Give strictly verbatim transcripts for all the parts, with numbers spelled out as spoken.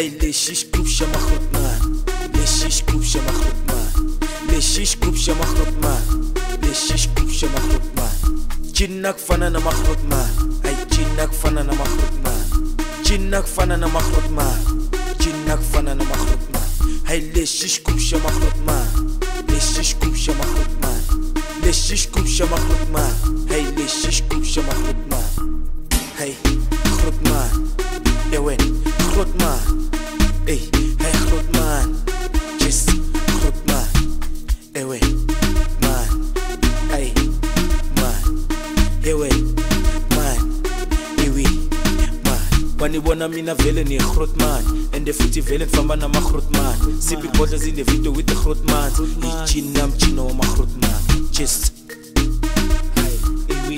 هاي ليش يشكوب شا مخلط مان ليش يشكوب شا مخلط مان ليش يشكوب شا مخلط مان ليش يشكوب شا مخلط مان جنك فنانا مخلط مان هاي جنك فنانا مخلط مان جنك فنانا مخلط مان جنك فنانا مخلط مان هاي ليش يشكوب شا مخلط مان ليش يشكوب شا مخلط مان ليش يشكوب شا مخلط مان هاي ليش يشكوب شا مخلط مان هاي مخلط مان يا وين مخلط مان اي هاي مخلط مان جس مخلط مان يا وين مان اي مان يا وين مان ايوي مان wani bona mina vele ni groot man en de futhi vele famba na groot man sipping bottles in the video with the groot man ichina mchino wa groot man just hey ewi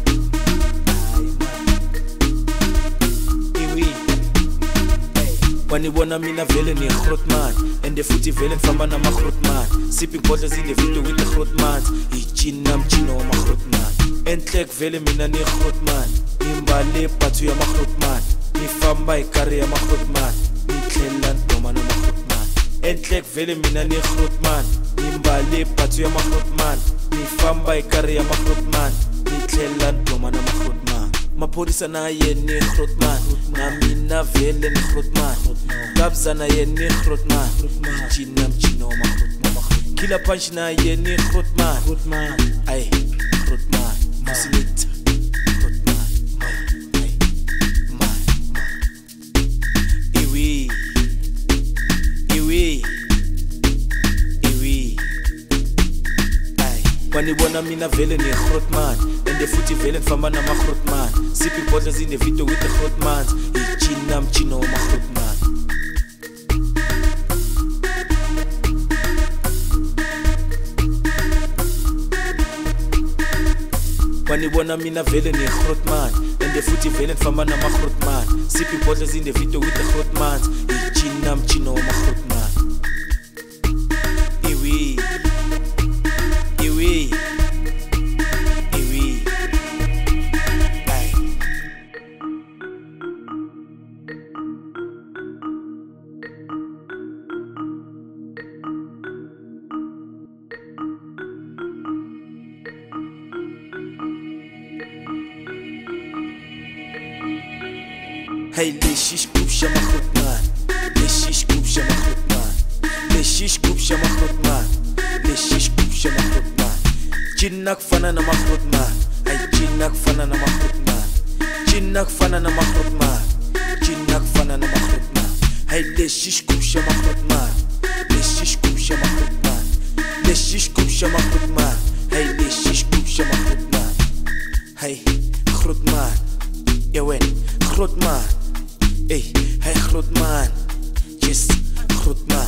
ewi wani bona mina vele ni groot man en de futhi vele famba na groot man sipping bottles in the video with the groot man ichina mchino wa groot man entlek vele mina ni groot man nimbale pathu ya groot man ni famba ikari ya makhut man ni tlelan doma na makhut man entlek vele mina ni groot man ni mbale pathu ya makhut man ni famba ikari ya makhut man ni tlelan doma na makhut man maphodisa na ye ni groot man na mina vele ni groot man kabza na ye ni groot man jina mchino makhut man kila punch na ye ni groot man ay groot man musinit wani bona mina vele ni groot man en de futhi vele famba na groot man sipping bottles in the video with the groot man ichina mchino wa groot man wani bona mina vele ni groot man en de futhi vele famba na groot man sipping bottles in the video with the groot man ichina mchino wa groot man iwi iwi iwi ay هاي ليش يشكوب شا مخلط مان ليش يشكوب شا مخلط مان ليش يشكوب شا مخلط مان ليش يشكوب شا مخلط مان جنك فنانا مخلط مان هاي جنك فنانا مخلط مان جنك فنانا مخلط مان جنك فنانا مخلط مان هاي ليش يشكوب شا مخلط مان ليش يشكوب شا مخلط مان ليش يشكوب شا مخلط مان هاي ليش يشكوب شا مخلط مان هاي مخلط مان يا وين groot man ey هاي groot man just groot man